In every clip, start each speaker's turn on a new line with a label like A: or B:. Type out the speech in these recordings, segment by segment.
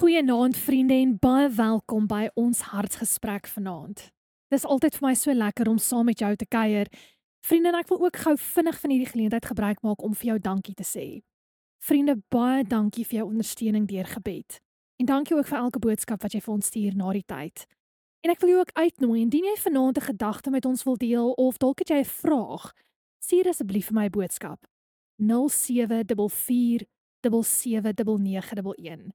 A: Goeienaand vriende en baie welkom by ons hartsgesprek vanaand. Dis altyd vir my so lekker om saam met jou te kuier. Vriende, en ek wil ook gou vinnig van hierdie geleentheid gebruik maak om vir jou dankie te sê. Vriende, baie dankie vir jou ondersteuning deur gebed. En dankie ook vir elke boodskap wat jy vir ons stuur na die tyd. En ek wil jou ook uitnooi indien jy vanaand 'n gedagte met ons wil deel of dalk het jy 'n vraag, stuur asseblief vir my 'n boodskap. 0744 779911.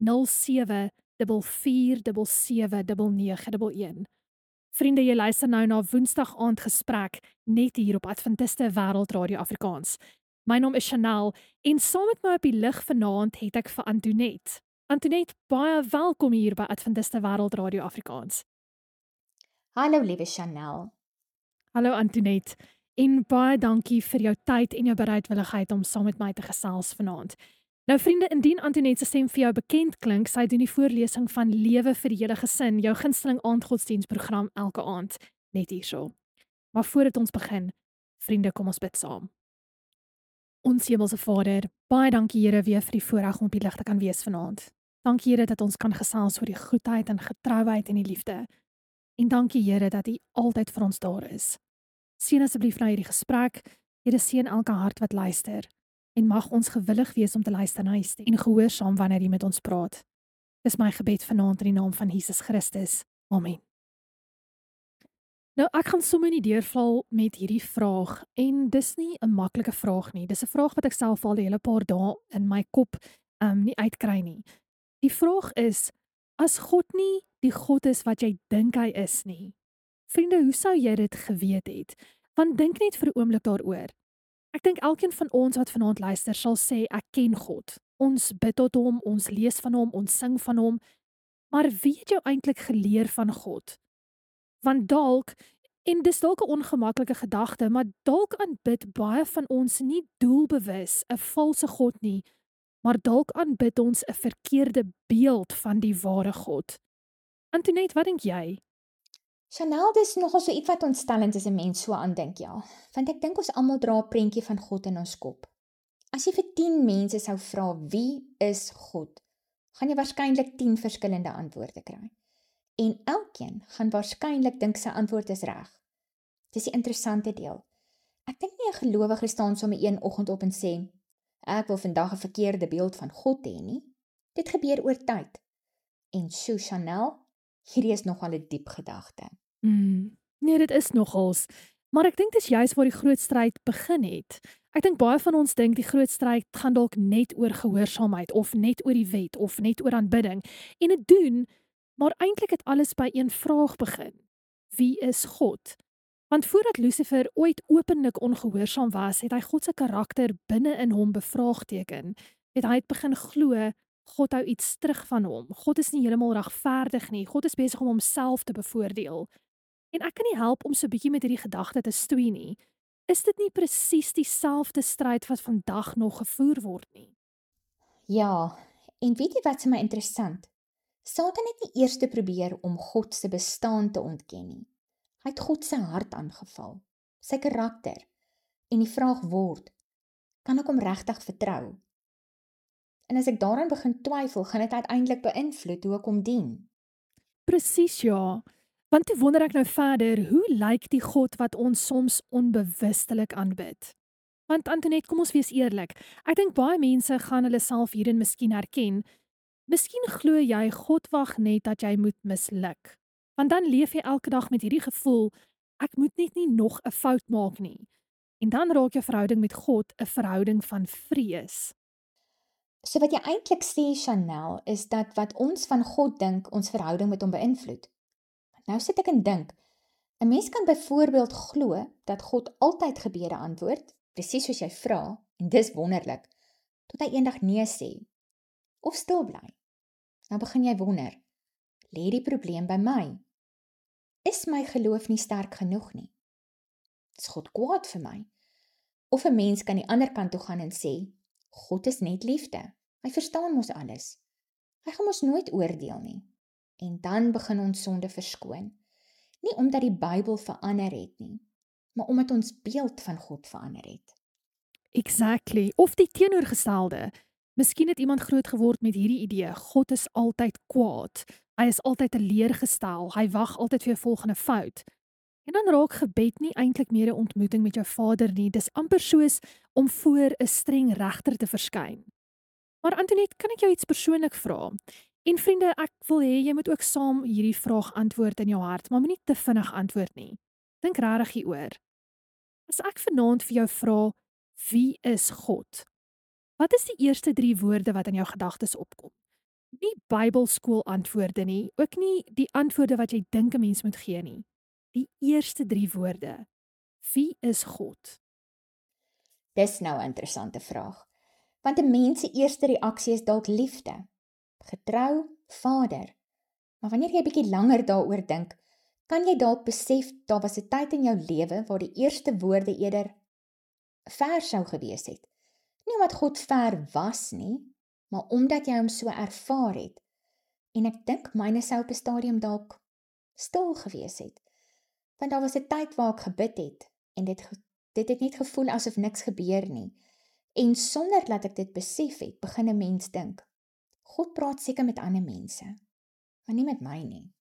A: 0744779911. Vriende, jy luister nou na Woensdag aand gesprek net hier op Adventiste Wêreldradio Afrikaans. My naam is Chanel en saam met my op die lig vanaand het ek vir Antoinette. Antoinette, baie welkom hier by Adventiste Wêreldradio Afrikaans.
B: Hallo liewe Chanel.
A: Hallo Antoinette en baie dankie vir jou tyd en jou bereidwilligheid om saam met my te gesels vanaand. Nou vriende, indien Antoinette se stem vir jou bekend klink, sy doen die voorlesing van Lewe vir die hele gesin, jou gunsteling aandgodsdiensprogram elke aand, net hierso. Maar voordat ons begin, vriende, kom ons bid saam. Ons hemelse Vader, baie dankie Here weer vir die voorreg om op die lig te kan wees vanaand. Dankie Here dat ons kan gesels oor die goedheid en getrouheid en die liefde. En dankie Here dat U altyd vir ons daar is. Seën asseblief na hierdie gesprek. Here, seën elke hart wat luister. En mag ons gewillig wees om te luister na U stem en gehoorsaam wanneer U met ons praat. Dis my gebed vanaand in die naam van Jesus Christus. Amen. Nou ek gaan sommer in die deurval met hierdie vraag en dis nie 'n maklike vraag nie. Dis 'n vraag wat ek self al 'n hele paar dae in my kop nie uitkry nie. Die vraag is: as God nie die God is wat jy dink hy is nie, vriende, hoe sou jy dit geweet het? Want dink net vir 'n oomblik daaroor. Ek dink elkeen van ons wat vanaand luister sal sê ek ken God. Ons bid tot hom, ons lees van hom, ons sing van hom. Maar wie het jou eintlik geleer van God? Want dalk, en dis dalk 'n ongemaklike gedagte, maar dalk aanbid baie van ons nie doelbewus 'n valse God nie, maar dalk aanbid ons 'n verkeerde beeld van die ware God. Antoinette, wat dink jy?
B: Chanel, dis nogal so iets wat ontstellend is 'n mens so aandink, ja. Want ek dink ons almal dra 'n prentjie van God in ons kop. As jy vir 10 mense sou vra wie is God, gaan jy waarskynlik 10 verskillende antwoorde kry. En elkeen gaan waarskynlik dink sy antwoord is reg. Dis die interessante deel. Ek dink nie 'n gelowige staan sommer een oggend op en sê, ek wil vandag 'n verkeerde beeld van God hê nie. Dit gebeur oor tyd. En so Chanel, hierdie is nogal 'n diep gedagte.
A: Nee, dit is nogals. Maar ek dink dis juist waar die groot stryd begin het. Ek dink baie van ons dink die groot stryd gaan dalk net oor gehoorsaamheid of net oor die wet of net oor aanbidding. En dit doen, maar eintlik het alles by een vraag begin. Wie is God? Want voordat Lucifer ooit openlik ongehoorsaam was, het hy God se karakter binne in hom bevraagteken. Hy het begin glo God hou iets terug van hom. God is nie heeltemal regverdig nie. God is besig om homself te bevoordeel. En ek kan nie help om so 'n bietjie met hierdie gedagte te stoei nie. Is dit nie presies dieselfde stryd wat vandag nog gevoer word nie?
B: Ja, en weet jy wat vir my interessant? Satan het nie eers probeer om God se bestaan te ontken nie. Hy het God se hart aangeval, sy karakter. En die vraag word, kan ek hom regtig vertrou? En as ek daaraan begin twyfel, gaan dit uiteindelik beïnvloed hoe ek hom dien.
A: Presies ja. Want toe wonder ek nou verder, hoe lyk die God wat ons soms onbewustelik aanbid? Want Antoinette, kom ons wees eerlik. Ek dink baie mense gaan hulle self hierin miskien herken. Miskien glo jy God wag net dat jy moet misluk. Want dan leef jy elke dag met hierdie gevoel, ek moet net nie nog 'n fout maak nie. En dan raak jou verhouding met God 'n verhouding van vrees.
B: So wat jy eintlik sê, Chanel, is dat wat ons van God dink, ons verhouding met hom beïnvloed. Nou sit ek en dink, 'n mens kan byvoorbeeld glo dat God altyd gebede antwoord, presies soos jy vra, en dis wonderlik, tot hy eendag nee sê, of stil bly. Nou begin jy wonder, lê die probleem by my? Is my geloof nie sterk genoeg nie? Is God kwaad vir my? Of 'n mens kan die ander kant toe gaan en sê, God is net liefde, hy verstaan mos alles. Hy gaan mos nooit oordeel nie. En dan begin ons sonde verskoon. Nie omdat die Bybel verander het nie, maar omdat ons beeld van God verander het.
A: Exactly. Of die teenoorgestelde. Miskien het iemand groot geword met hierdie idee: God is altyd kwaad. Hy is altyd teleurgestel. Hy wag altyd vir jou volgende fout. En dan raak gebed nie eintlik meer 'n ontmoeting met jou Vader nie. Dis amper soos om voor 'n streng regter te verskyn. Maar Antoinette, kan ek jou iets persoonlik vra? En vriende, ek wil hê jy moet ook saam hierdie vraag antwoord in jou hart, maar moenie te vinnig antwoord nie. Dink regtig hieroor. As ek vanaand vir jou vra, wie is God? Wat is die eerste 3 woorde wat in jou gedagtes opkom? Nie Bybelskool antwoorde nie, ook nie die antwoorde wat jy dink 'n mens moet gee nie. Die eerste 3 woorde. Wie is God?
B: Dis nou 'n interessante vraag. Want 'n mens se eerste reaksie is dalk liefde, getrou, Vader. Maar wanneer jy 'n bietjie langer daaroor dink, kan jy dalk besef daar was 'n tyd in jou lewe waar die eerste woorde eerder ver sou gewees het. Nie omdat God ver was nie, maar omdat jy hom so ervaar het. En ek dink myne sou op 'n stadium dalk stil gewees het. Want daar was 'n tyd waar ek gebid het en dit het net gevoel asof niks gebeur nie. En sonder dat ek dit besef het, begin 'n mens dink, God praat seker met ander mense, maar nie met my nie.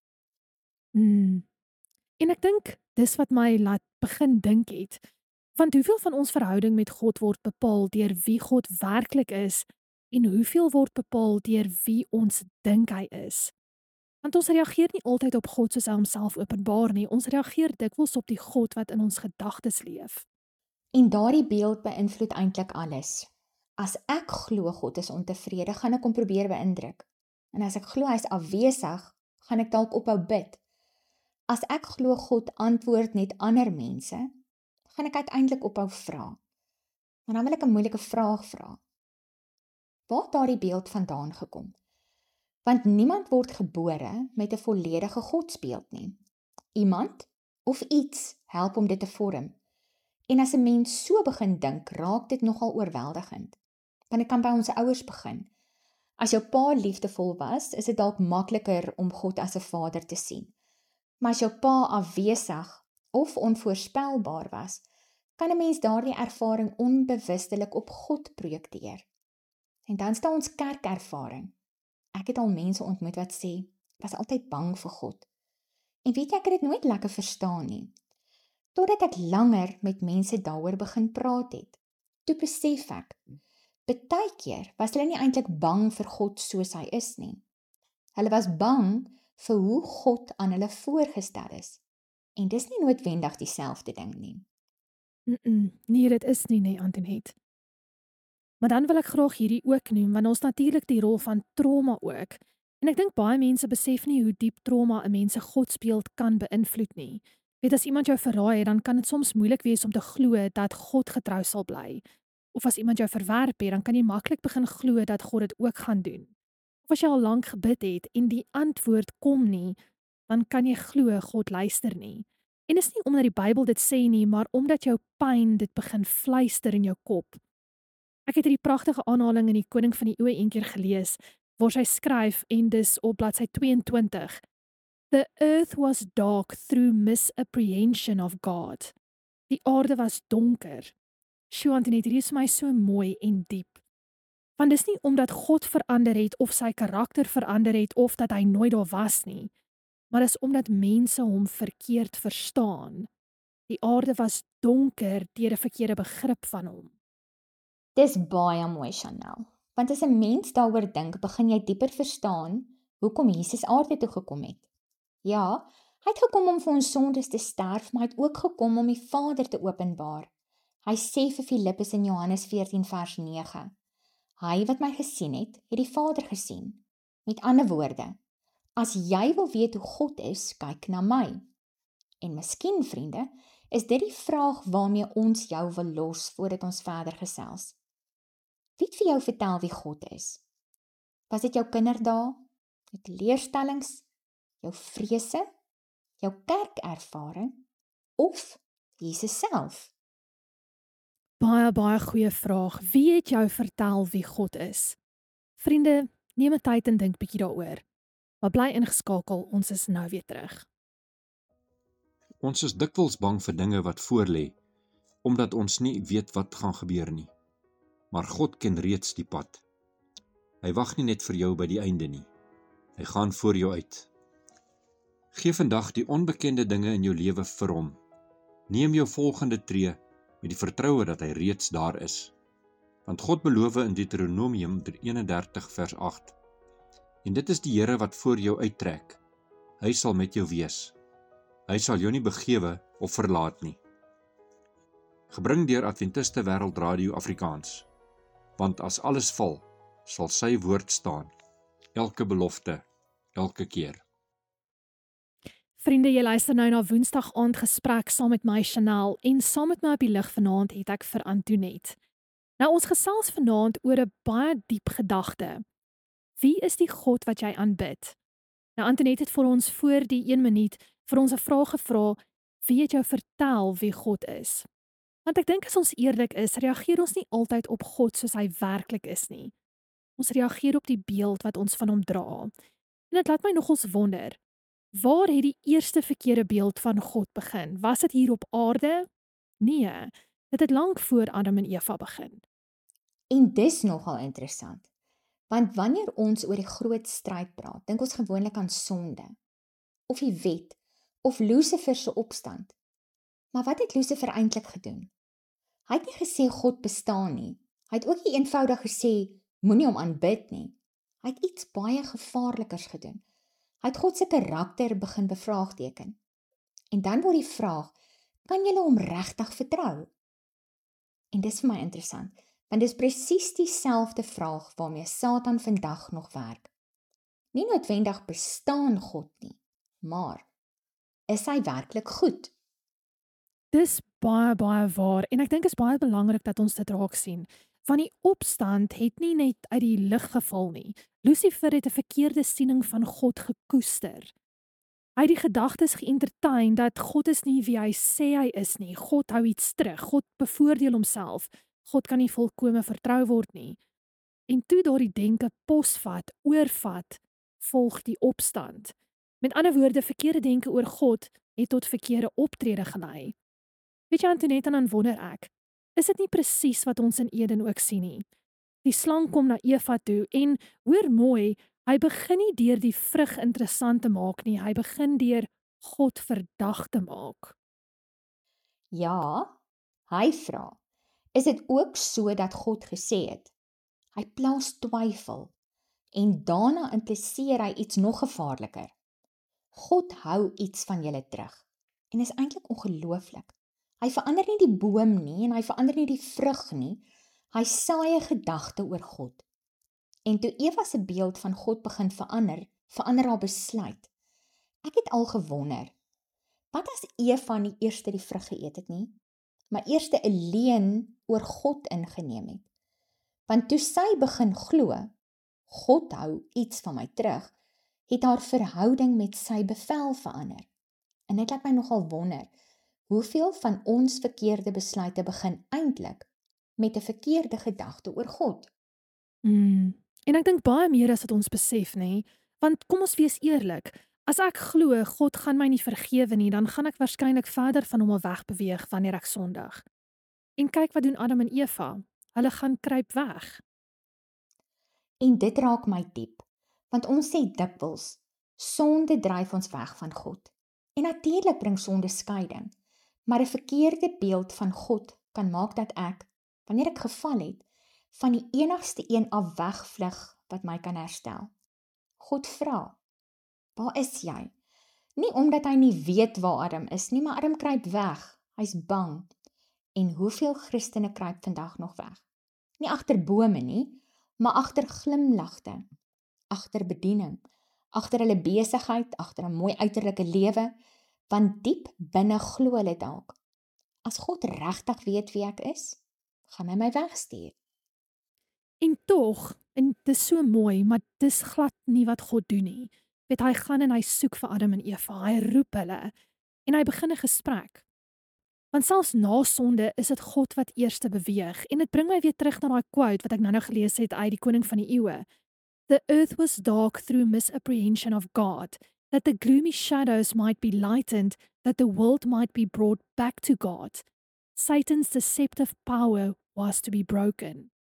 A: En ek dink dis wat my laat begin dink het. Want hoeveel van ons verhouding met God word bepaal deur wie God werklik is en hoeveel word bepaal deur wie ons dink hy is? Want ons reageer nie altyd op God soos hy homself openbaar nie. Ons reageer dikwels op die God wat in ons gedagtes leef.
B: En daardie beeld beïnvloed eintlik alles. As ek glo God is ontevrede, gaan ek hom probeer beïndruk. En as ek glo hy is afwesig, gaan ek dalk ophou bid. As ek glo God antwoord net ander mense, gaan ek uiteindelik ophou vra. Maar dan wil ek 'n moeilike vraag vra. Waar het daardie beeld vandaan gekom? Want niemand word gebore met 'n volledige godsbeeld nie. Iemand of iets help om dit te vorm. En as 'n mens so begin dink, raak dit nogal oorweldigend. Want dit kan by ons ouers begin. As jou pa liefdevol was, is dit dalk makliker om God as 'n vader te sien. Maar as jou pa afwesig of onvoorspelbaar was, kan 'n mens daardie ervaring onbewustelik op God projekteer. En dan staan ons kerkervaring. Ek het al mense ontmoet wat sê, ek was altyd bang vir God. En weet jy, ek het dit nooit lekker verstaan nie. Totdat ek langer met mense daaroor begin praat het. Toe besef ek, partykeer was hulle nie eintlik bang vir God soos hy is nie. Hulle was bang vir hoe God aan hulle voorgestel is. En dis nie noodwendig dieselfde ding nie.
A: Nee, dit is nie, Antoinette. Maar dan wil ek graag hierdie ook noem, want ons natuurlik die rol van trauma ook. En ek dink baie mense besef nie hoe diep trauma 'n mens se godsbeeld kan beïnvloed nie. Weet, as iemand jou verraai het, dan kan dit soms moeilik wees om te glo dat God getrou sal bly. Of as iemand jou verwerp het, dan kan jy maklik begin glo dat God dit ook gaan doen. Of as jy al lank gebid het en die antwoord kom nie, dan kan jy glo God luister nie. En dis nie omdat die Bybel dit sê nie, maar omdat jou pyn dit begin fluister in jou kop. Ek het hierdie pragtige aanhaling in die Koning van die Eeue eendag gelees, waar sy skryf en dis op bladsy 22. The earth was dark through misapprehension of God. Die aarde was donker. Sjoe, Antoinette, hierdie is vir my so mooi en diep. Want dis nie omdat God verander het of sy karakter verander het of dat hy nooit daar was nie, maar dis omdat mense hom verkeerd verstaan. Die aarde was donker deur 'n verkeerde begrip van hom.
B: Dis baie mooi, Chanel. Want as 'n mens daaroor dink, begin jy dieper verstaan hoekom Jesus aarde toe gekom het. Ja, hy het gekom om vir ons sondes te sterf, maar hy het ook gekom om die Vader te openbaar. Hy sê vir Filippus in Johannes 14 vers 9, hy wat my gesien het die Vader gesien. Met ander woorde, as jy wil weet hoe God is, kyk na my. En miskien, vriende, is dit die vraag waarmee ons jou wil los voordat ons verder gesels. Wie het vir jou vertel wie God is? Was dit jou kinderdae, jou teleurstellings, jou vrese, jou kerkervaring of Jesus self?
A: Baie goeie vraag. Wie het jou vertel wie God is? Vriende, neem 'n tyd en dink bietjie daaroor. Maar bly ingeskakel, ons is nou weer terug.
C: Ons is dikwels bang vir dinge wat voorlê, omdat ons nie weet wat gaan gebeur nie. Maar God ken reeds die pad. Hy wag nie net vir jou by die einde nie. Hy gaan voor jou uit. Gee vandag die onbekende dinge in jou lewe vir hom. Neem jou volgende tree met die vertroue dat hy reeds daar is. Want God beloof in Deuteronomium 31 vers 8. En dit is die Here wat voor jou uittrek. Hy sal met jou wees. Hy sal jou nie begewe of verlaat nie. Gebring deur Adventiste Wêreld Radio Afrikaans. Want as alles val, sal sy woord staan. Elke belofte, elke keer.
A: Vriende, jy luister nou na Woensdag aand gesprek saam met my Chanel en saam met my op die lig vanaand het ek vir Antoinette. Nou ons gesels vanaand oor 'n baie diep gedagte. Wie is die God wat jy aanbid? Nou Antoinette het vir ons voor die 1 minuut vir ons 'n vraag gevra, wie het jou vertel wie God is? Want ek dink as ons eerlik is, reageer ons nie altyd op God soos hy werklik is nie. Ons reageer op die beeld wat ons van hom dra. En dit laat my nogals wonder, waar het die eerste verkeerde beeld van God begin? Was dit hier op aarde? Nee, dit het lank voor Adam en Eva begin.
B: En dis nogal interessant, want wanneer ons oor die groot stryd praat, dink ons gewoonlik aan sonde, of die wet, of Lucifer se opstand. Maar wat het Lucifer eintlik gedoen? Hy het nie gesê God bestaan nie. Hy het ook nie eenvoudig gesê, moenie hom aanbid nie. Hy het iets baie gevaarlikers gedoen. Hy het God se karakter begin bevraagteken. En dan word die vraag, kan jy hom regtig vertrou? En dis vir my interessant, want dis presies dieselfde vraag waarmee Satan vandag nog werk. Nie noodwendig bestaan God nie, maar is hy werklik goed?
A: Dis baie waar en ek dink is baie belangrik dat ons dit raak sien. Van die opstand het nie net uit die lug geval nie. Lucifer het 'n verkeerde siening van God gekoester. Hy het die gedagtes geëntertain dat God is nie wie hy sê hy is nie. God hou iets terug. God bevoordeel homself. God kan nie volkome vertrou word nie. En toe daardie denke posvat, oorvat, volg die opstand. Met ander woorde, verkeerde denke oor God het tot verkeerde optrede gelei. Weet jy Antoinette, en dan wonder ek, is dit nie presies wat ons in Eden ook sien nie? Die slang kom na Eva toe en hoor mooi, hy begin nie deur die vrug interessant te maak nie, hy begin deur God verdag te maak.
B: Ja, hy vra, is dit ook so dat God gesê het? Hy plaas twyfel en daarna impliseer hy iets nog gevaarliker. God hou iets van julle terug en is eintlik ongelooflik. Hy verander nie die boom nie en hy verander nie die vrug nie, hy saai 'n gedagte oor God. En toe Eva se beeld van God begin verander haar besluit. Ek het al gewonder, wat as Eva nie eers die vrug geëet het nie, maar eers 'n leuen oor God ingeneem het? Want toe sy begin glo, God hou iets van my terug, het haar verhouding met sy bevel verander. En dit laat my nogal wonder, hoeveel van ons verkeerde besluite begin eintlik met 'n verkeerde gedagte oor God?
A: En ek dink baie meer as wat ons besef, nê? Want kom ons wees eerlik, as ek glo God gaan my nie vergewe nie, dan gaan ek waarskynlik verder van hom af wegbeweeg wanneer ek sondig. En kyk wat doen Adam en Eva. Hulle gaan kruip weg.
B: En dit raak my diep, want ons sê dikwels, sonde dryf ons weg van God. En natuurlik bring sonde skeiding, maar 'n verkeerde beeld van God kan maak dat ek, wanneer ek geval het, van die enigste een af wegvlug wat my kan herstel. God vra, waar is jy? Nie omdat hy nie weet waar Adam is nie, maar Adam kruip weg, hy's bang. En hoeveel Christene kruip vandag nog weg? Nie agter bome nie, maar agter glimlagte, agter bediening, agter hulle besigheid, agter 'n mooi uiterlike lewe, want diep binne glo hulle dalk, as God regtig weet wie ek is, gaan hy my wegstuur.
A: En tog, en dit is so mooi, maar dis glad nie wat God doen nie. Weet, hy gaan en hy soek vir Adam en Eva, hy roep hulle, en hy begin 'n gesprek. Want selfs na sonde is dit God wat eerste beweeg, en dit bring my weer terug na daai quote wat ek nou gelees het uit die Koning van die Eeue. The earth was dark through misapprehension of God, that the gloomy shadows might be lightened, that the world might be brought back to God. Satan's deceptive power was to be broken.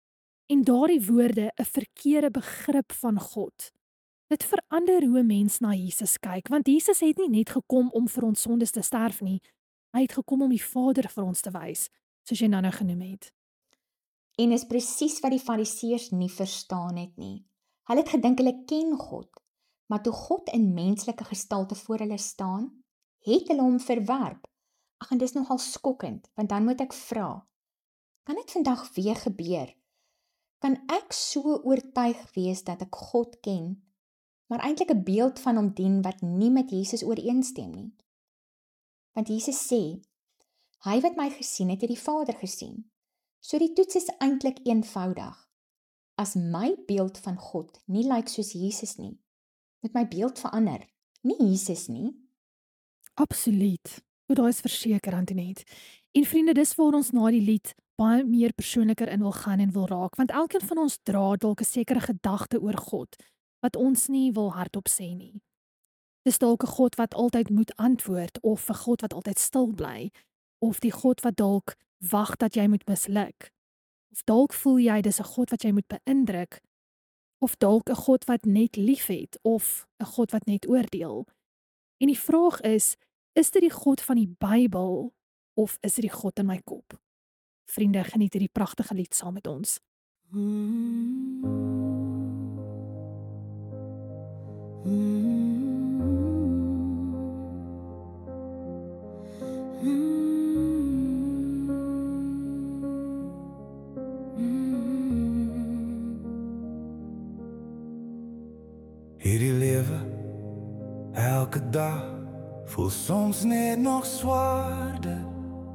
A: en daardie woorde 'n verkeerde begrip van God. Dit verander hoe 'n mens na Jesus kyk, want Jesus het nie net gekom om vir ons sondes te sterf nie, hy het gekom om die Vader vir ons te wys, soos jy nou genoem het.
B: En is presies wat die Fariseërs nie verstaan het nie. Hulle het gedink hulle ken God, maar toe God in menslike gestalte voor hulle staan, het hulle hom verwerp. Ag, en dis nogal skokkend, want dan moet ek vra, kan dit vandag weer gebeur? Kan ek so oortuig wees dat ek God ken, maar eintlik 'n beeld van hom dien wat nie met Jesus ooreenstem nie? Want Jesus sê, hy wat my gesien het die Vader gesien. So die toets is eintlik eenvoudig. As my beeld van God nie lyk soos Jesus nie, moet my beeld verander, nie Jesus nie.
A: Absoluut. Daai is verseker, Antoinette. En vriende, dis waar ons na die lied baie meer persoonliker in wil gaan en wil raak, want elkeen van ons dra dalk 'n sekere gedagte oor God wat ons nie wil hardop sê nie. Dis dalk 'n God wat altyd moet antwoord, of 'n God wat altyd stil bly, of die God wat dalk wag dat jy moet misluk. Of dalk voel jy dis 'n God wat jy moet beïndruk, of dalk 'n God wat net liefhet, of 'n God wat net oordeel. En die vraag is dit die God van die Bybel, of is dit die God in my kop? Vriende, geniet hierdie pragtige lied saam met ons.
D: Hierdie lewe, elke dag, voel soms net nog zwaarder.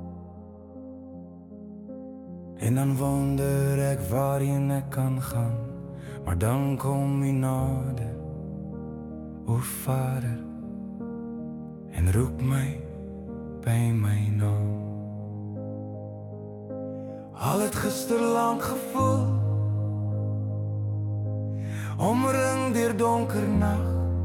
D: En dan wonder ek waarheen ek kan gaan, maar dan kom jy nader, o Vader, en roep my by my naam. Al het gister lang gevoel, omring deur donker nag,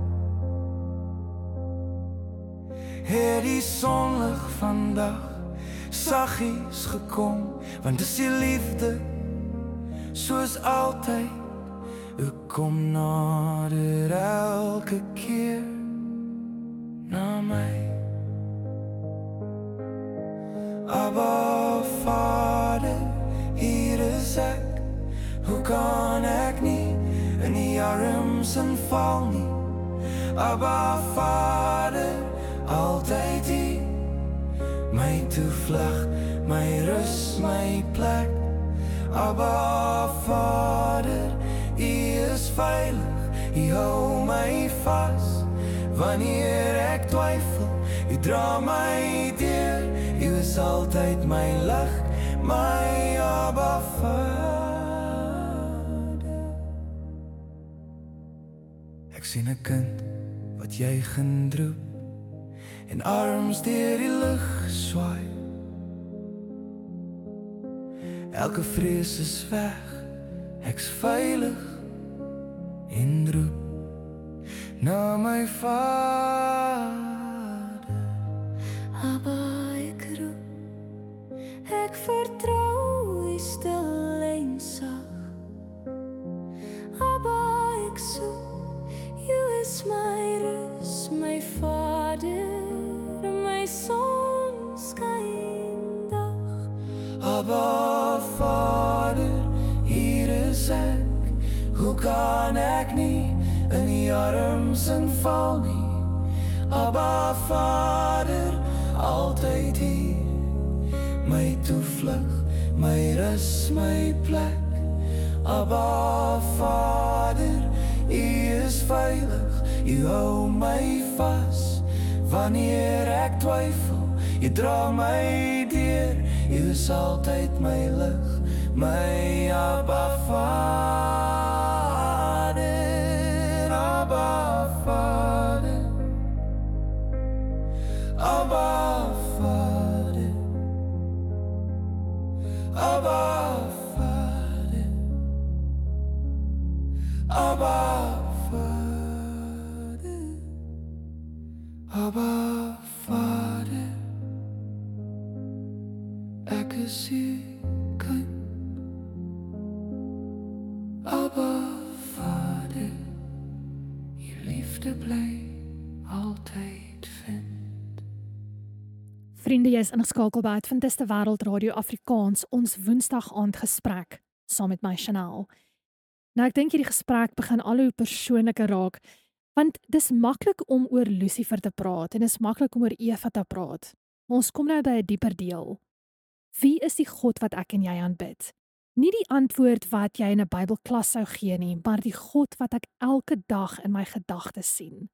D: het die sonlig vandag saggies gekom, want dis die liefde, soos altyd, ek kom nader elke keer na my. Abba Vader, hier is ek, hoe kan ek nie in die arms inval nie? Abba Vader, altyd hier, my toevlug, my rus, my plek. Abba Vader, U is veilig, U hou my vas. Wanneer ek twyfel, U dra my deur. U is altyd my lig, my Abba Vader. Ek sien 'n kind wat jy gendroep, en arms deur die lug swaai. Elke vrees is weg, ek's veilig en roep na my Vader.
E: Abba, ek roep, ek vertrou U stil en sag. Abba, ek soek, U is my rus, my Vader, my sonskyn dag.
D: Abba Vader, hier is ek, hoe kan ek nie in die arms inval nie? Abba Vader, altyd hier, my toevlug, my rus, my plek. Abba Vader, U is veilig, U hou my vas. Wanneer ek twyfel, U dra my deur. U is altyd my lig, my Abba Vader. Abba Vader, Abba Vader, Abba Vader, Abba Vader, Abba Vader, ek is U kind,
A: Vriende, jy is ingeskakel by Adventiste Wêreld Radio Afrikaans, ons Woensdag aand gesprek, saam met my Chanel. Nou ek dink hierdie gesprek begin al hoe persoonliker raak, want dis maklik om oor Lucifer te praat en dis maklik om oor Eva te praat. Maar ons kom nou by 'n dieper deel. Wie is die God wat ek en jy aanbid? Nie die antwoord wat jy in 'n Bybelklas sou gee nie, maar die God wat ek elke dag in my gedagtes sien.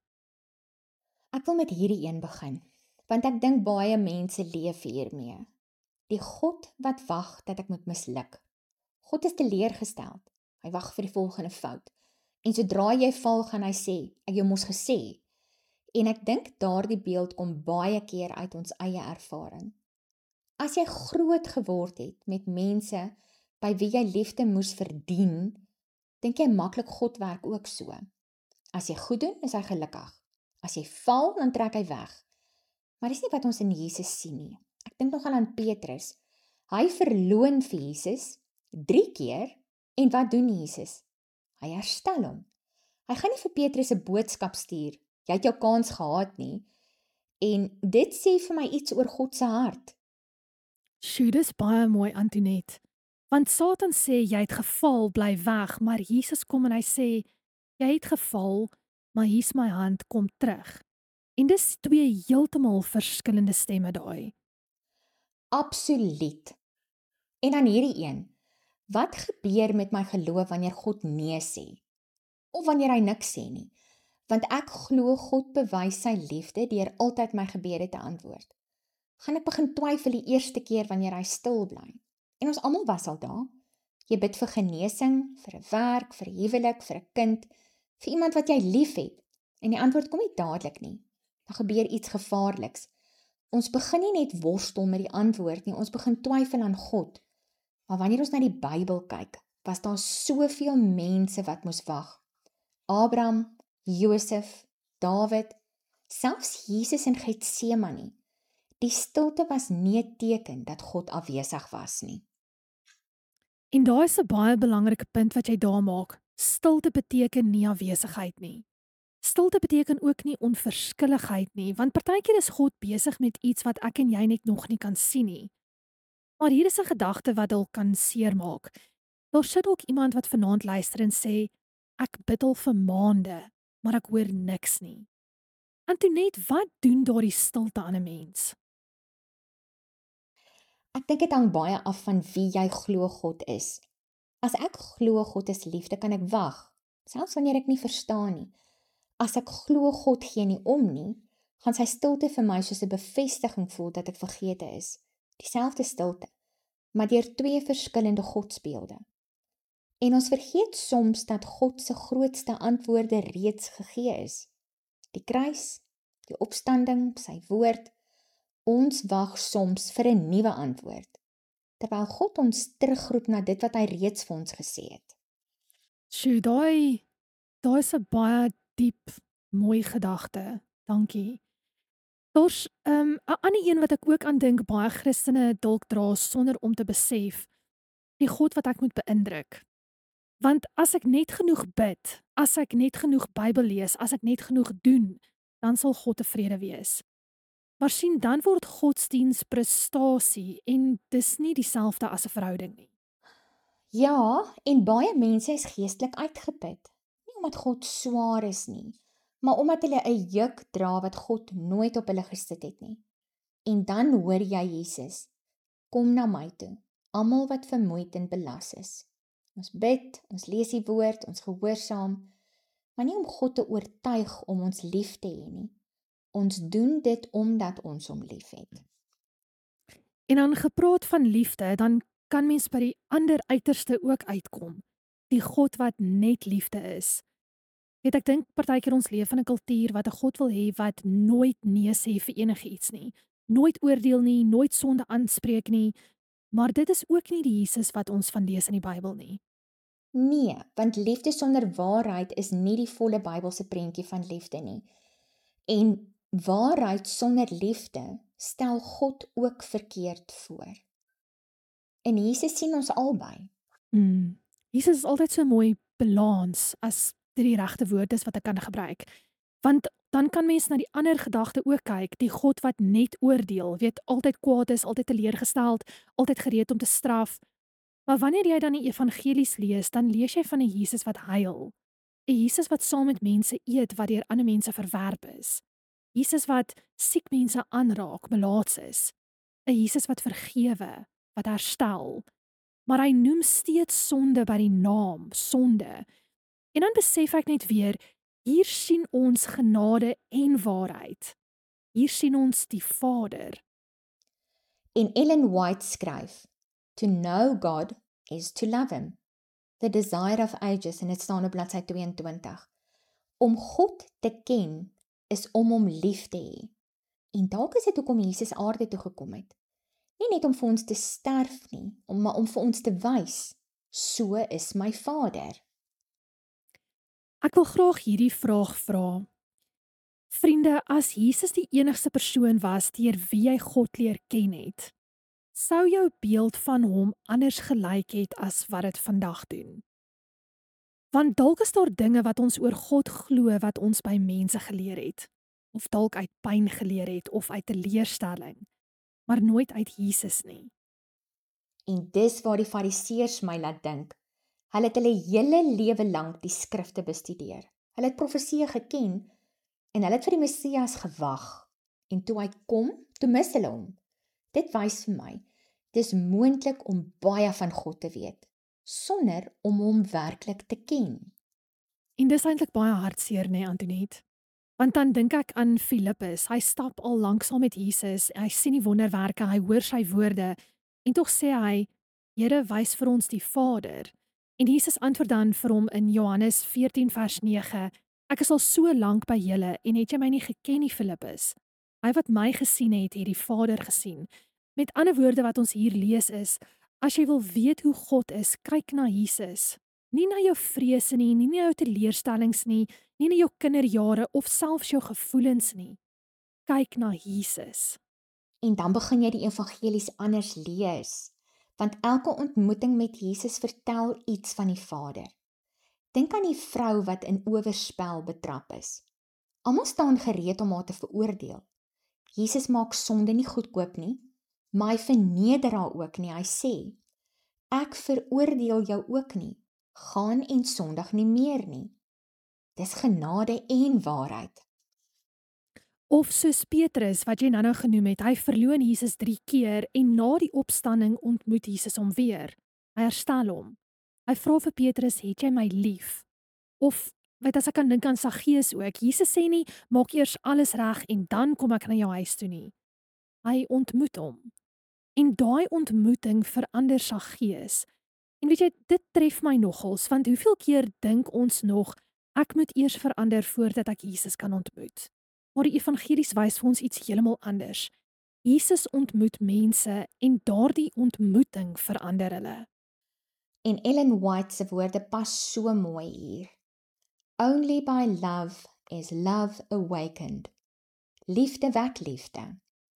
B: Ek wil met hierdie een begin, want ek dink baie mense leef hiermee. Die God wat wag dat ek moet misluk. God is teleurgesteld. Hy wag vir die volgende fout. En sodra jy val, gaan hy sê, ek jou mos gesê. En ek dink daardie beeld kom baie keer uit ons eie ervaring. As jy groot geword het met mense by wie jy liefde moes verdien, dink jy maklik God werk ook so. As jy goed doen, is hy gelukkig. As jy val, dan trek hy weg. Maar dis nie wat ons in Jesus sien nie. Ek dink nogal aan Petrus. Hy verloon vir Jesus 3 keer, en wat doen Jesus? Hy herstel hom. Hy gaan nie vir Petrus 'n boodskap stuur, jy het jou kans gehad nie, en dit sê vir my iets oor God se hart.
A: Sjoe, dis baie mooi, Antoinette. Want Satan sê jy het geval, bly weg, maar Jesus kom en hy sê jy het geval, maar hier's my hand, kom terug. En dis 2 heeltemal verskillende stemme daai.
B: Absoluut. En dan hierdie een. Wat gebeur met my geloof wanneer God nee sê? Of wanneer hy niks sê nie? Want ek glo God bewys sy liefde deur altyd my gebede te antwoord. Gaan ek begin twyfel die eerste keer wanneer hy stil bly? En ons almal was al daar. Jy bid vir genesing, vir 'n werk, vir 'n huwelik, vir 'n kind, vir iemand wat jy liefhet. En die antwoord kom nie dadelik nie. Dan gebeur iets gevaarliks. Ons begin nie net worstel met die antwoord nie, ons begin twyfel aan God. Maar wanneer ons na die Bybel kyk, was daar soveel mense wat moes wag. Abraham, Josef, Dawid, selfs Jesus in Getsemane. Die stilte was nie 'n teken dat God afwesig was nie.
A: En daai is 'n baie belangrike punt wat jy daar maak. Stilte beteken nie afwesigheid nie. Stilte beteken ook nie onverskilligheid nie, want partykeer is God besig met iets wat ek en jy net nog nie kan sien nie. Maar hier is 'n gedagte wat dalk kan seermaak. Daar sit dalk iemand wat vanaand luister en sê, ek bid al vir maande, maar ek hoor niks nie. Antoinette, wat doen daardie stilte aan 'n mens?
B: Ek dink dit hang baie af van wie jy glo God is. As ek glo God is liefde, kan ek wag, selfs wanneer ek nie verstaan nie. As ek glo God gee nie om nie, gaan sy stilte vir my soos 'n bevestiging voel dat ek vergete is. Dieselfde stilte, maar deur 2 verskillende godsbeelde. En ons vergeet soms dat God se grootste antwoorde reeds gegee is. Die kruis, die opstanding, sy woord. Ons wag soms vir 'n nuwe antwoord, terwyl God ons terugroep na dit wat hy reeds vir ons gesê het.
A: Sjoe, daai is 'n baie diep, mooi gedagte. Dankie. Daar's 'n ander een wat ek ook aan dink baie Christene dalk dra sonder om te besef, die God wat ek moet beïndruk. Want as ek net genoeg bid, as ek net genoeg Bybel lees, as ek net genoeg doen, dan sal God tevrede wees. Maar sien, dan word godsdiens prestasie en dis nie dieselfde as 'n verhouding nie.
B: Ja, en baie mense is geestelik uitgeput. Nie omdat God swaar is nie, maar omdat hulle 'n juk dra wat God nooit op hulle gesit het nie. En dan hoor jy Jesus, kom na my toe, almal wat vermoeid en belas is. Ons bid, ons lees die woord, ons gehoorsaam, maar nie om God te oortuig om ons lief te hê nie. Ons doen dit omdat ons hom liefhet.
A: En dan gepraat van liefde, dan kan mens by die ander uiterste ook uitkom. Die God wat net liefde is. Weet, ek dink partykeer ons leef in 'n kultuur wat 'n God wil hê wat nooit nee sê vir enige iets nie. Nooit oordeel nie, nooit sonde aanspreek nie. Maar dit is ook nie die Jesus wat ons van lees in die Bybel nie.
B: Nee, want liefde sonder waarheid is nie die volle Bybelse prentjie van liefde nie. En waarheid sonder liefde stel God ook verkeerd voor. En Jesus sien ons albei.
A: Jesus is altyd so mooi balans, as dit die regte woord is wat ek kan gebruik. Want dan kan mens na die ander gedagte ook kyk, die God wat net oordeel, weet altyd kwaad is, altyd teleurgesteld, altyd gereed om te straf. Maar wanneer jy dan die evangelies lees, dan lees jy van 'n Jesus wat huil. 'n Jesus wat saam met mense eet wat deur ander mense verwerp is. Jesus wat siek mense aanraak, melaats is. 'n Jesus wat vergewe, wat herstel. Maar hy noem steeds sonde by die naam, sonde. En dan besef ek net weer, hier sien ons genade en waarheid. Hier sien ons die Vader.
B: En Ellen White skryf, "To know God is to love him. The desire of ages," en dit staan op bladsy 22. Om God te ken is om hom lief te hê. En dalk is dit hoekom Jesus aarde toe gekom het. Nie net om vir ons te sterf nie, maar om vir ons te wys, so is my Vader.
A: Ek wil graag hierdie vraag vra. Vriende, as Jesus die enigste persoon was deur wie jy God leer ken het, sou jou beeld van hom anders gelyk het as wat dit vandag doen? Want dalk is daar dinge wat ons oor God glo wat ons by mense geleer het, of dalk uit pyn geleer het of uit teleurstelling, maar nooit uit Jesus nie.
B: En dis waar die fariseërs my laat dink. Hulle het hulle hele lewe lank die skrifte bestudeer. Hulle het profeseë geken en hulle het vir die Messias gewag. En toe hy kom, toe mis hulle hom. Dit wys vir my, dis moontlik om baie van God te weet, sonder om hom werklik te ken.
A: En dis eintlik baie hartseer, nee, Antoinette. Want dan dink ek aan Filippus. Hy stap al lank saam met Jesus, hy sien die wonderwerke, hy hoor sy woorde, en tog sê hy, Here, wys vir ons die Vader. En Jesus antwoord dan vir hom in Johannes 14 vers 9, ek is al so lank by julle, en het jy my nie geken nie, Filippus? Hy wat my gesien het, het die Vader gesien. Met ander woorde wat ons hier lees is, as jy wil weet hoe God is, kyk na Jesus. Nie na jou vrese nie, nie na jou teleurstellings nie, nie na jou kinderjare of selfs jou gevoelens nie. Kyk na Jesus.
B: En dan begin jy die evangelies anders lees, want elke ontmoeting met Jesus vertel iets van die Vader. Dink aan die vrou wat in oorspel betrap is. Almal staan gereed om haar te veroordeel. Jesus maak sonde nie goedkoop nie, maar hy verneder haar ook nie. Hy sê, ek veroordeel jou ook nie, gaan en sondig nie meer nie. Dis genade en waarheid.
A: Of soos Petrus, wat jy nou genoem het, hy verloon Jesus 3 keer en na die opstanding ontmoet Jesus hom weer. Hy herstel hom. Hy vra vir Petrus, het jy my lief? Of, weet as ek kan dink aan Saggeus ook, Jesus sê nie, maak eers alles reg en dan kom ek na jou huis toe nie. Hy ontmoet hom. En daai ontmoeting verander Saggeus. En weet jy, dit tref my nogals, want hoeveel keer dink ons nog, ek moet eers verander voordat ek Jesus kan ontmoet. Maar die evangelies wys vir ons iets heeltemal anders. Jesus ontmoet mense en daardie ontmoeting verander hulle.
B: En Ellen White se woorde pas so mooi hier. Only by love is love awakened. Liefde wek liefde.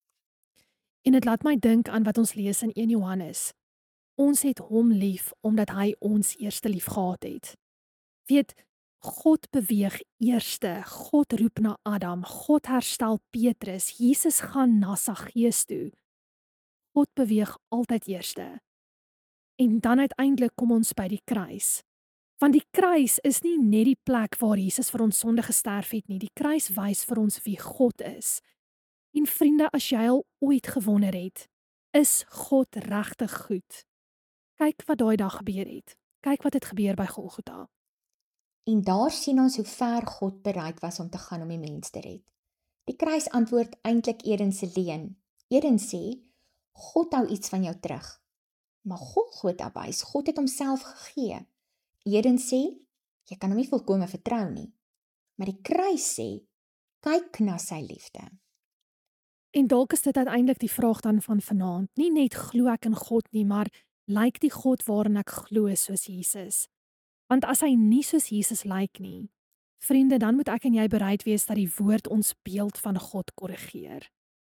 A: En dit laat my dink aan wat ons lees in 1 Johannes. Ons het hom lief omdat hy ons eerste lief gehad het. Weet, God beweeg eerste, God roep na Adam, God herstel Petrus, Jesus gaan na Saggeus toe. God beweeg altyd eerste. En dan uiteindelik kom ons by die kruis. Want die kruis is nie net die plek waar Jesus vir ons sonde gesterf het nie, die kruis wys vir ons wie God is. En vriende, as jy al ooit gewonder het, is God regtig goed? Kyk wat daai dag gebeur het. Kyk wat het gebeur by Golgotha.
B: En daar sien ons hoe ver God bereid was om te gaan om die mens te red. Die kruis antwoord eintlik Eden se leen. Eden sê, God hou iets van jou terug. Maar Golgotha wys, God het homself gegee. Eden sê, jy kan hom nie volkome vertrou nie. Maar die kruis sê, kyk na sy liefde.
A: En dalk is dit uiteindelik die vraag dan van vanaand. Nie net glo ek in God nie, maar lyk die God waarin ek glo soos Jesus? Want as hy nie soos Jesus lyk nie, vriende, dan moet ek en jy bereid wees dat die woord ons beeld van God korrigeer.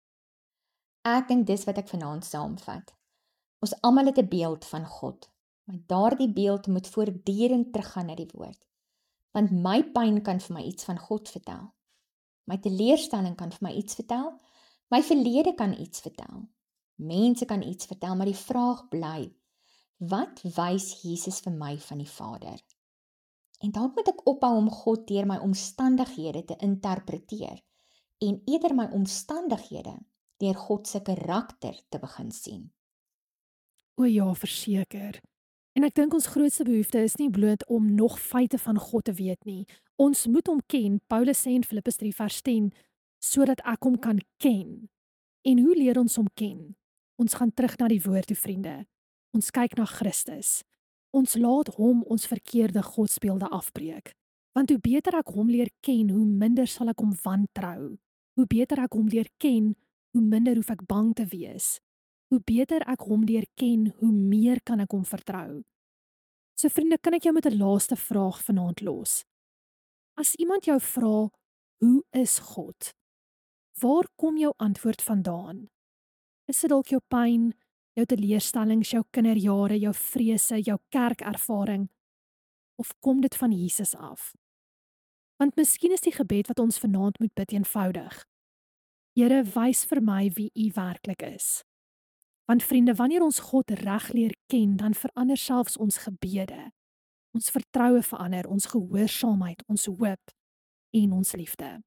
B: Ek dink dis wat ek vanaand saamvat. Ons almal het 'n beeld van God, maar daardie beeld moet voortdurend teruggaan na die woord. Want my pyn kan vir my iets van God vertel. My teleurstelling kan vir my iets vertel, my verlede kan iets vertel, mense kan iets vertel, maar die vraag bly, wat wys Jesus vir my van die Vader? En dalk moet ek ophou om God deur my omstandighede te interpreteer en eerder my omstandighede deur God se karakter te begin sien.
A: O ja, verseker. En ek dink ons grootste behoefte is nie bloot om nog feite van God te weet nie. Ons moet hom ken, Paulus sê in Filippus 3 vers 10, sodat ek hom kan ken. En hoe leer ons hom ken? Ons gaan terug na die woord toe, vriende. Ons kyk na Christus. Ons laat hom ons verkeerde godsbeelde afbreek. Want hoe beter ek hom leer ken, hoe minder sal ek hom wantrou. Hoe beter ek hom leer ken, hoe minder hoef ek bang te wees. Hoe beter ek hom leer ken, hoe meer kan ek hom vertrou. So vriende, kan ek jou met 'n laaste vraag vanaand los? As iemand jou vra, hoe is God? Waar kom jou antwoord vandaan? Is dit dalk jou pyn, jou teleurstellings, jou kinderjare, jou vrese, jou kerkervaring? Of kom dit van Jesus af? Want miskien is die gebed wat ons vanaand moet bid eenvoudig. Here, wys vir my wie U werklik is. Want vriende, wanneer ons God reg leer ken, dan verander selfs ons gebede. Ons vertroue verander, ons gehoorsaamheid, ons hoop en ons liefde.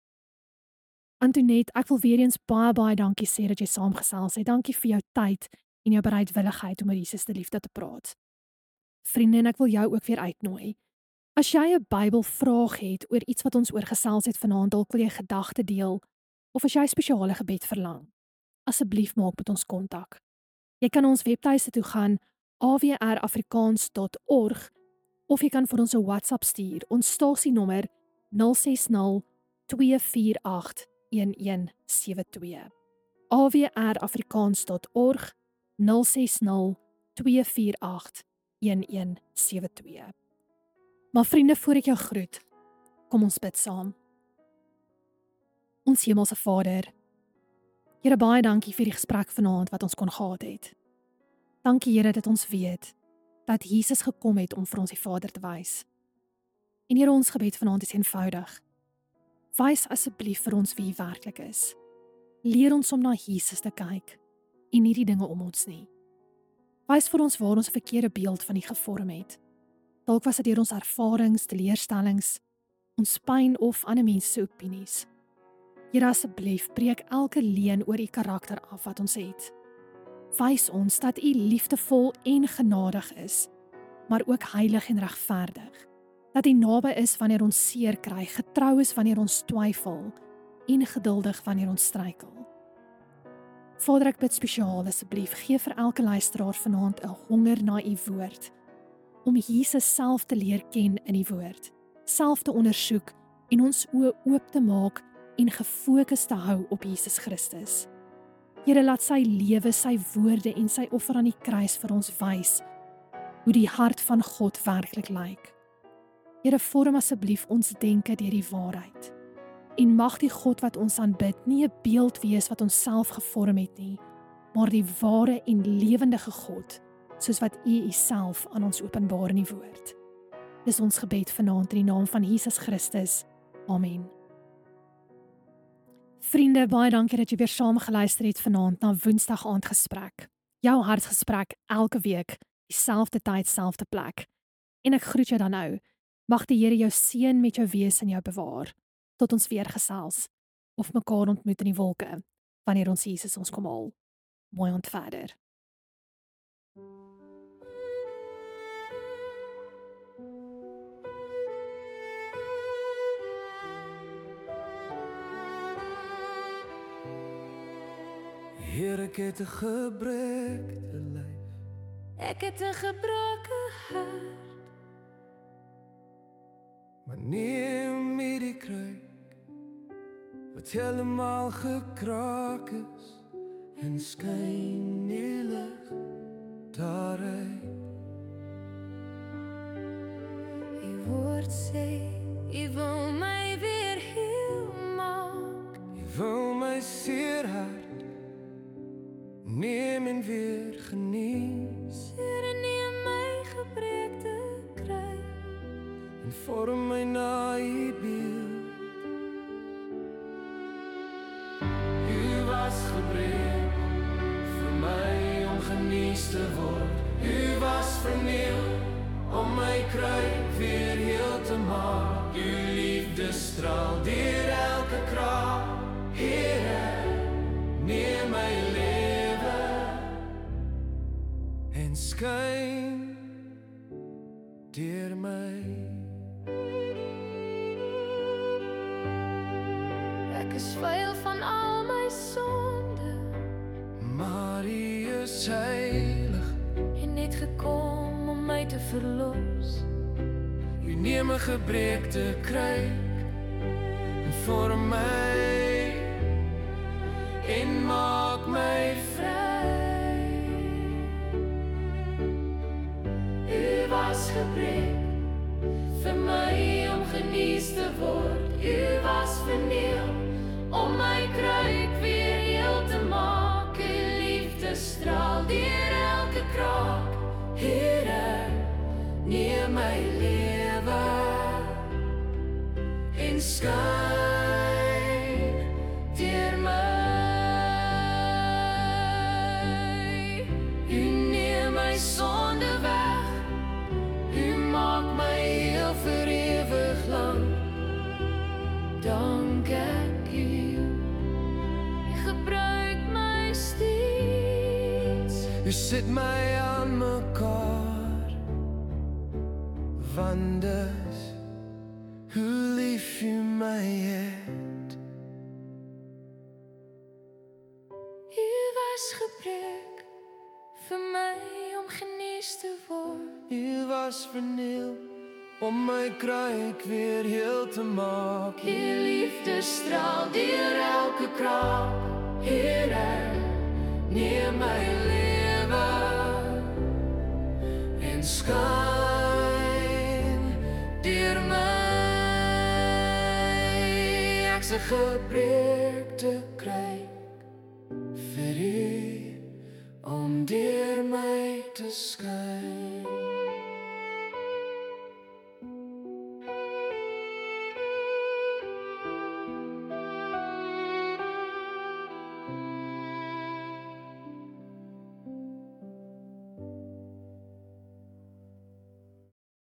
A: Antoinette, ek wil weer eens baie dankie sê dat jy saamgesels het. Dankie vir jou tyd en jou bereidwilligheid om oor Jesus se liefde te praat. Vriende, en ek wil jou ook weer uitnooi. As jy 'n Bybelvraag het oor iets wat ons oor gesels het vanaand, dalk wil jy 'n gedagte deel, of as jy spesiale gebed verlang, asseblief maak met ons kontak. Jy kan ons webtuiste toe gaan, awrafrikaans.org, of jy kan vir ons 'n WhatsApp stuur. Ons stasienommer 060 248 1172. awrafrikaans.org 060 248 1172. Maar vriende, voor ek jou groet, kom ons bid saam. Ons hemelse Vader, Here, baie dankie vir die gesprek vanaand wat ons kon gehad het. Dankie Here dat ons weet dat Jesus gekom het om vir ons die Vader te wys. En Here, ons gebed vanaand is eenvoudig. Wys asseblief vir ons wie U werklik is. Leer ons om na Jesus te kyk en nie die dinge om ons nie. Wys vir ons waar ons 'n verkeerde beeld van U gevorm het. Dalk was dit deur ons ervarings, teleurstellings, ons pyn of ander mense se opinies. Here, asseblief, breek elke leuen oor U karakter af wat ons het. Wys ons dat U liefdevol en genadig is, maar ook heilig en regverdig. Dat U naby is wanneer ons seer kry, getrou is wanneer ons twyfel en geduldig wanneer ons struikel. Vader, ek bid spesiaal asseblief, gee vir elke luisteraar vanaand 'n honger na U woord, om Jesus self te leer ken in die woord, self te ondersoek en ons oë oop te maak en gefokus te hou op Jesus Christus. Here, laat sy lewe, sy woorde en sy offer aan die kruis vir ons wys hoe die hart van God werklik lyk. Here, vorm asseblief ons denke deur die waarheid. En mag die God wat ons aanbid nie 'n beeld wees wat ons self gevorm het nie, maar die ware en lewendige God, soos wat U self aan ons openbaar in die woord. Dis ons gebed vanaand in die naam van Jesus Christus. Amen. Vriende, baie dankie dat jy weer saam geluister het vanaand na Woensdag aand gesprek. Jou hartgesprek elke week, dieselfde tyd, selfde plek. En ek groet jou dan nou. Mag die Here jou seën met jou wees en jou bewaar. Tot ons weer gesels of mekaar ontmoet in die wolke wanneer ons Jesus ons kom haal. Mooi aand verder.
D: Heer, ek het 'n gebrekte lyf.
E: Ek het 'n gebroke hart.
D: Maar neem hierdie kruik wat helemaal gekraak is en skyn die lig daaruit.
E: U woord sê, U wil my weer heel maak.
D: Jy wil my seer hart neem en weer genees
E: Here, neem my gebreekte kruik
D: en vorm my na U beeld gebreek vir my om genies te word. U was verniel om my kruik weer heel te maak. U liefde straal deur elke kraak. Here, neem my lewe en skyn deur my.
E: Ek is vuil van al my sonde,
D: Maar U is heilig.
E: en het gekom om my te verlos.
D: U neem 'n gebreekte kruik en vorm my en maak my vry.
E: U was gebreek vir my om genies te word. U was verniel om my kruik weer heel te maak. U liefde straal deur elke kraak. Here, neem my lewe
D: En skyn
E: deur my. U neem my sonde weg. U maak my heel vir ewig lang. Dank ek U. U gebruik my steeds.
D: U sit my aan mekaar, want dis hoe lief U my het.
E: U was gebreek vir my om genees te word.
D: U was verniel om my kruik weer heel te maak.
E: U liefde straal deur elke kraak. Here, neem my lewe
D: En skyn
E: deur my.
D: ek's 'n gebreekte kruik vir U om deur my te skyn.